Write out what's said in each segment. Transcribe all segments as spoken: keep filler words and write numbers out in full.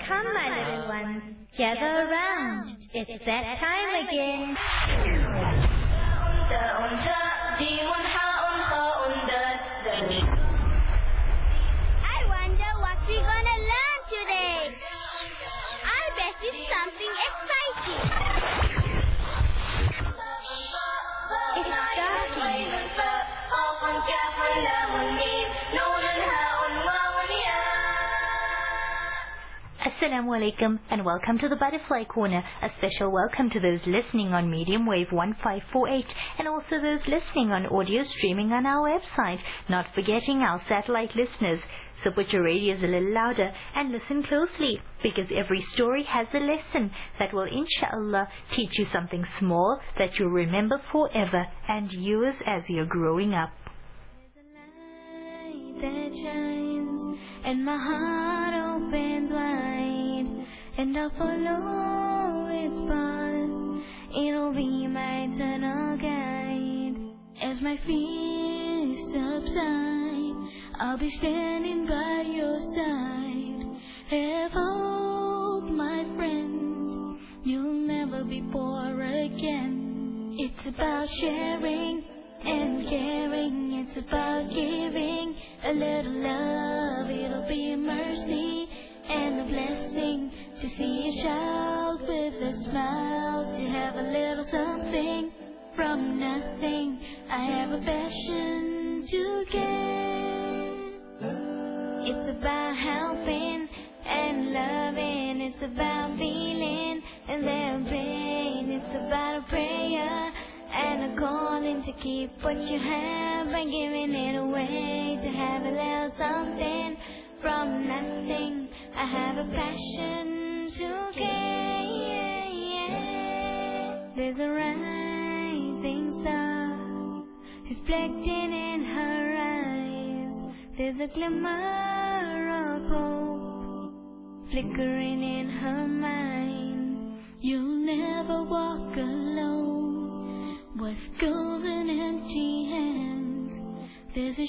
Come, my little ones, gather around. It's that time again. I wonder what we're gonna learn today. I bet it's something exciting. It's starting. Assalamu alaikum and welcome to the Butterfly Corner. A special welcome to those listening on medium wave one five four eight and also those listening on audio streaming on our website, not forgetting our satellite listeners. So put your radios a little louder and listen closely, because every story has a lesson that will inshallah teach you something small that you'll remember forever and use as you're growing up. That shines and my heart opens wide, and I'll follow its path. It'll be my eternal guide. As my fears subside, I'll be standing by your side. Have hope, my friend, you'll never be poor again. It's about sharing and caring, it's about giving a little love. It'll be a mercy and a blessing to see a child with a smile, to have a little something from nothing. I have a passion to give. It's about helping and loving, it's about feeling and their pain. It's about a prayer and a calling to keep what you have by giving it away, to have a little something from nothing. I have a passion to give. There's a rising star reflecting in her eyes. There's a glimmer of hope flickering in her mind. You'll never walk alone with golden empty hands. There's a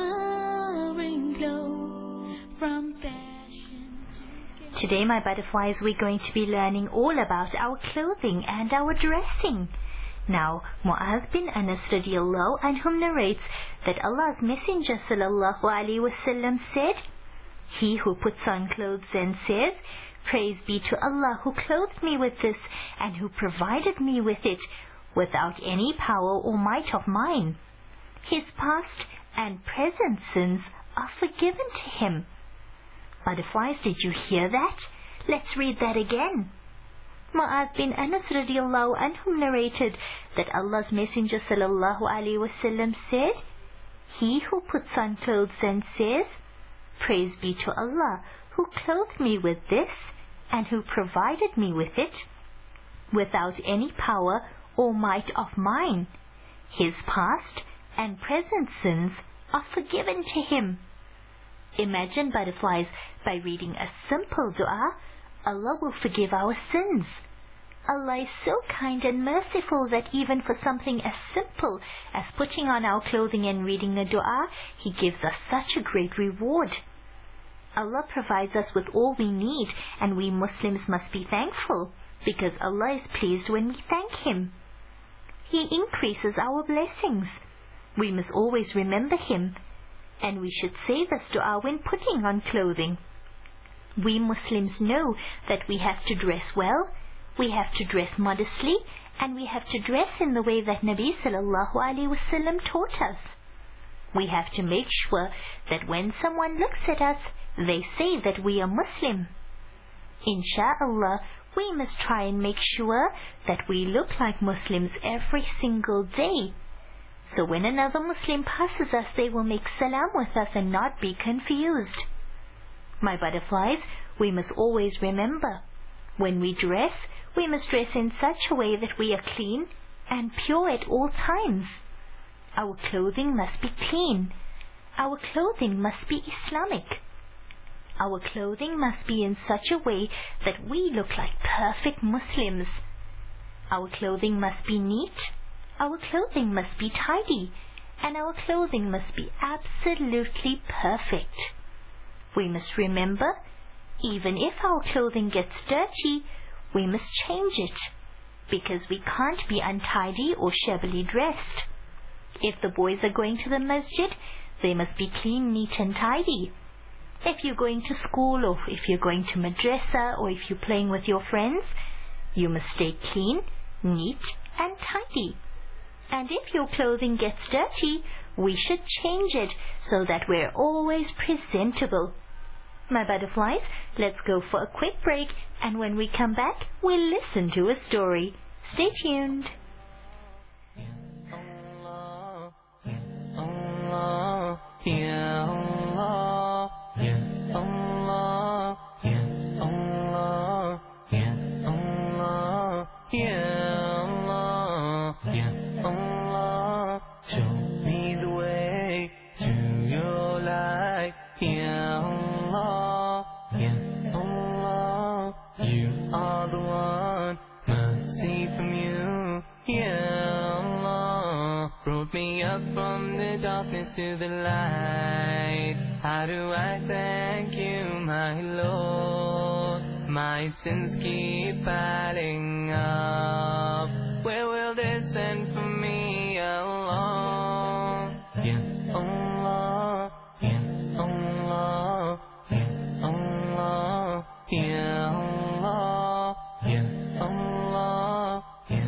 shimmering glow from passion to... Today, my butterflies, we're going to be learning all about our clothing and our dressing. Now, Mu'adh bin Anas radiallahu anhum narrates that Allah's Messenger sallallahu alaihi wasallam said, "He who puts on clothes and says, 'Praise be to Allah who clothed me with this and who provided me with it, without any power or might of mine, his past and present sins are forgiven to him.'" Butterflies, did you hear that? Let's read that again. Mu'adh bin Anas radiallahu anhum narrated that Allah's Messenger sallallahu alaihi wasallam said, "He who puts on clothes and says, 'Praise be to Allah who clothed me with this and who provided me with it, without any power or might of mine, his past and present sins are forgiven to him.'" Imagine, butterflies, by reading a simple dua, Allah will forgive our sins. Allah is so kind and merciful that even for something as simple as putting on our clothing and reading a dua, He gives us such a great reward. Allah provides us with all we need, and we Muslims must be thankful, because Allah is pleased when we thank Him. He increases our blessings. We must always remember Him, and we should say this dua when putting on clothing. We Muslims know that we have to dress well, we have to dress modestly, and we have to dress in the way that Nabi sallallahu alaihi wasallam taught us. We have to make sure that when someone looks at us, they say that we are Muslim. Insha'Allah, we must try and make sure that we look like Muslims every single day. So when another Muslim passes us, they will make salam with us and not be confused. My butterflies, we must always remember, when we dress, we must dress in such a way that we are clean and pure at all times. Our clothing must be clean. Our clothing must be Islamic. Our clothing must be in such a way that we look like perfect Muslims. Our clothing must be neat. Our clothing must be tidy. And our clothing must be absolutely perfect. We must remember, Even if our clothing gets dirty, we must change it, because we can't be untidy or shabbily dressed. If the boys are going to the masjid, they must be clean, neat and tidy. If you're going to school, or if you're going to madrasa, or if you're playing with your friends, you must stay clean, neat and tidy. And if your clothing gets dirty, we should change it so that we're always presentable. My butterflies, let's go for a quick break, and when we come back, we'll listen to a story. Stay tuned. Me up from the darkness to the light. How do I thank you, my Lord? My sins keep piling up. Where will this end for me, Allah? Ya Allah, Ya Allah, Ya Allah, Ya Allah, Ya Allah, Ya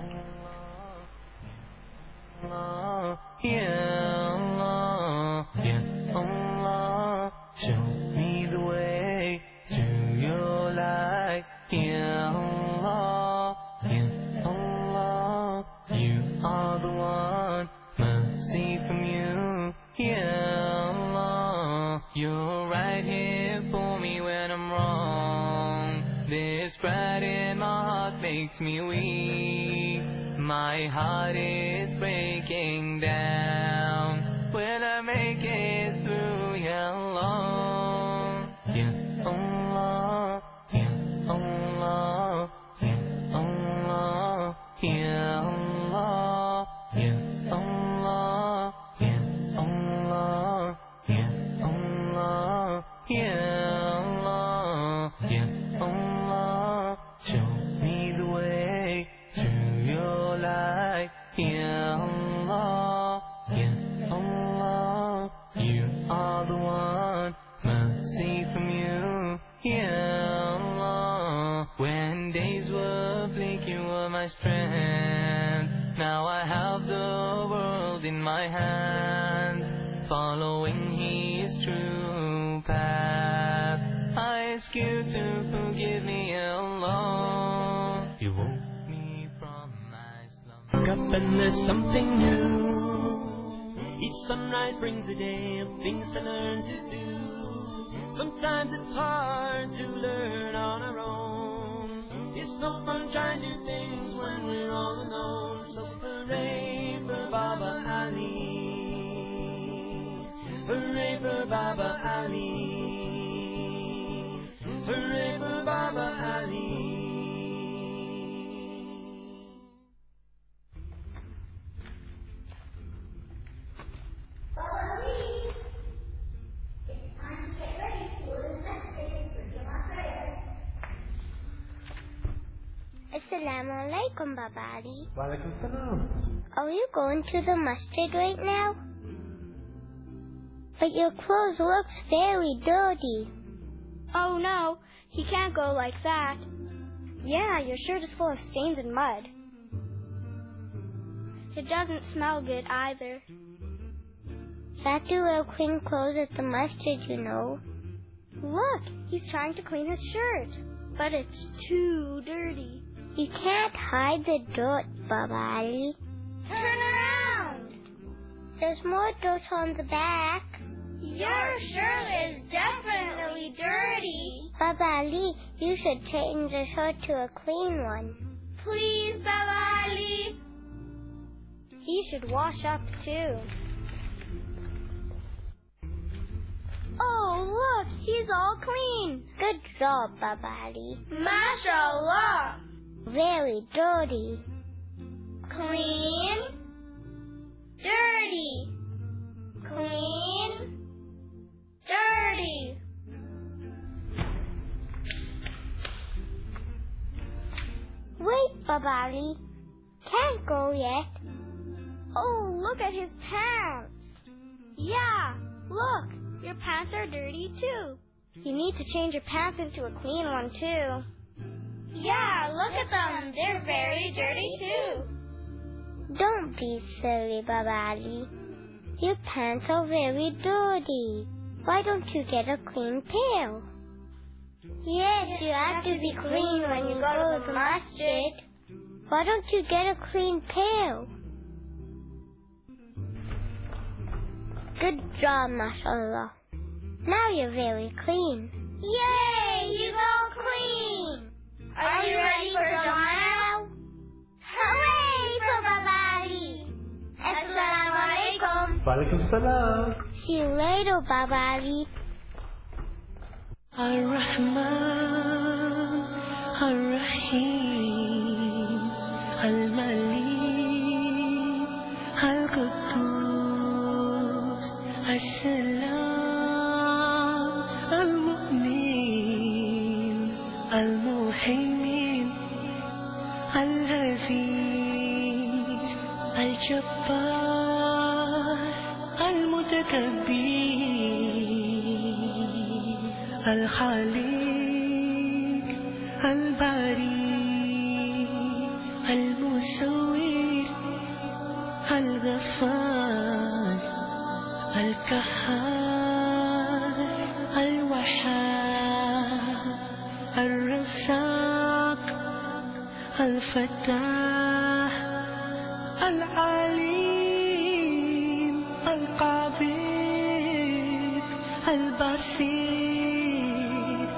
Allah, Ya Allah, Ya Allah, show me the way to your light. Ya Allah, Ya Allah, you are the one, mercy from you. Ya Allah, you're right here for me when I'm wrong. This pride in my heart makes me weak. My heart is breaking down. Will I make it through, Ya Allah? Ya Allah, Ya Allah, Ya Allah, Ya Allah, Ya Allah, Ya Allah, Ya Allah, Ya Allah, Ya Allah, show me the way to your light. Ya Allah, Ya Allah, you are the one, mercy from you. Ya Allah, when days were bleak, you were my strength. Now I have the world in my hands, following His true path. I ask you to forgive me, Allah. You woke me from my slumber. Wake up and there's something new. Each sunrise brings a day of things to learn to do. Sometimes it's hard to learn on our own. It's no fun trying new things when we're all alone. So hooray for Baba Ali. Hooray for Baba Ali. Hooray for Baba Ali. Assalamu alaikum, Baba Ali. Walaikum salam. Are you going to the masjid right now? But your clothes looks very dirty. Oh no, he can't go like that. Yeah, your shirt is full of stains and mud. It doesn't smell good either. You have to wear clean clothes at the masjid, you know. Look, he's trying to clean his shirt, but it's too dirty. You can't hide the dirt, Baba Ali. Turn around! There's more dirt on the back. Your shirt is definitely dirty. Baba Ali, you should change the shirt to a clean one. Please, Baba Ali. He should wash up too. Oh, look, he's all clean. Good job, Baba Ali. MashaAllah. Very dirty. Clean. Dirty. Clean. Dirty. Wait, Babali. Can't go yet. Oh, look at his pants. Yeah, look. Your pants are dirty too. You need to change your pants into a clean one too. Yeah, look at them. They're very dirty too. Don't be silly, Babali. Your pants are very dirty. Why don't you get a clean pair? Yes, you have to be clean when you go to the masjid. Why don't you get a clean pair? Good job, mashallah. Now you're very clean. Yay, he's all clean. Are you ready for tomorrow? Hooray for Babali! Assalamu alaikum. Walaikum salam. See you later, Babali. Ar-Rahman, Ar-Rahim, Al-Malik, Al-Quddus, As-Salam, Al-Mu'min, Al-Muhaymin, Al-Aziz, Al-Jabbar, Al-Mutakabbir, Al-Khaliq, Al-Bari, Al-Musawwir, Al-Ghaffar, Al-Kahhar, Al-Wahhab, Al-Razzaq, Al-Fattah, Al-Alim, Al-Qabid, Al-Basir,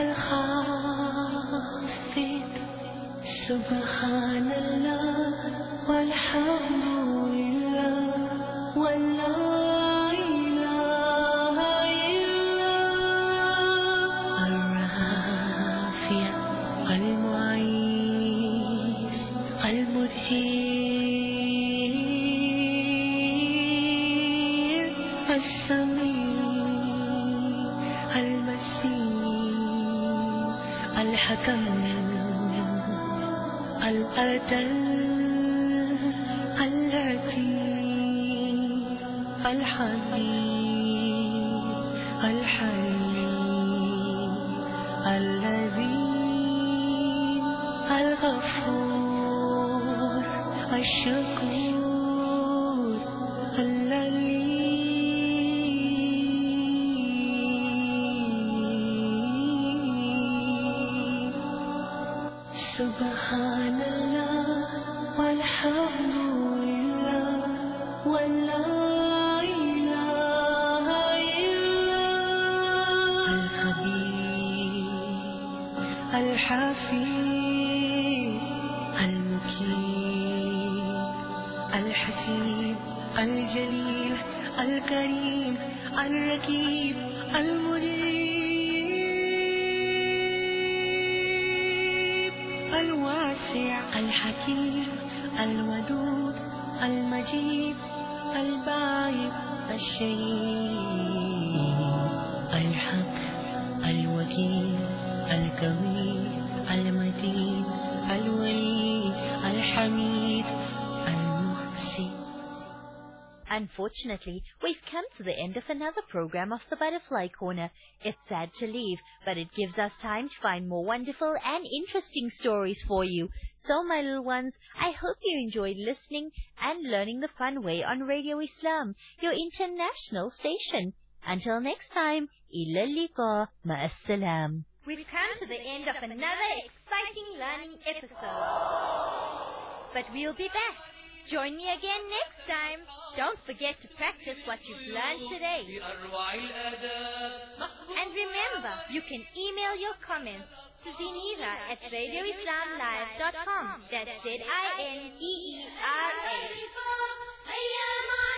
Al-Khafid. Subhanallah, walhamdulillah, wa la ilaha illallah. Al-Rafi', Al-Mu'izz, Al-Mudhir, Al-Sami', Al-Masih, Al-Hakam, Al-Adl, Al-Latif, Al-Habib, Al-Halim, Al-Ladhim, Al-Ghaffur, Al-Shakur, Al-Lalim. Subhanallah, walhamdulillah, wa la ilaha illallah. Al-Habib, Al-Hafiz, Al-Muqim, Al-Hasib, Al-Jalil, Al-Karim, Al-Rakib, Al-Mudir, Al-Wasi', Al-Hakim, Al-Wadud, Al-Majid, Al-Ba'id, Al-Shahid, Al-Haq, Al-Wakil, Al-Qawi, Al-Matin, Al-Wali, Al-Hamid, Al-Muhsi. Unfortunately, we've come to the end of another program of the Butterfly Corner. It's sad to leave, but it gives us time to find more wonderful and interesting stories for you. So, my little ones, I hope you enjoyed listening and learning the fun way on Radio Islam, your international station. Until next time, ila liqa, ma'assalam. We've come to the end of another exciting learning episode. But we'll be back. Join me again next time. Don't forget to practice what you've learned today. And remember, you can email your comments to Zinira at radio islam live dot com. That's Z I N E E R A.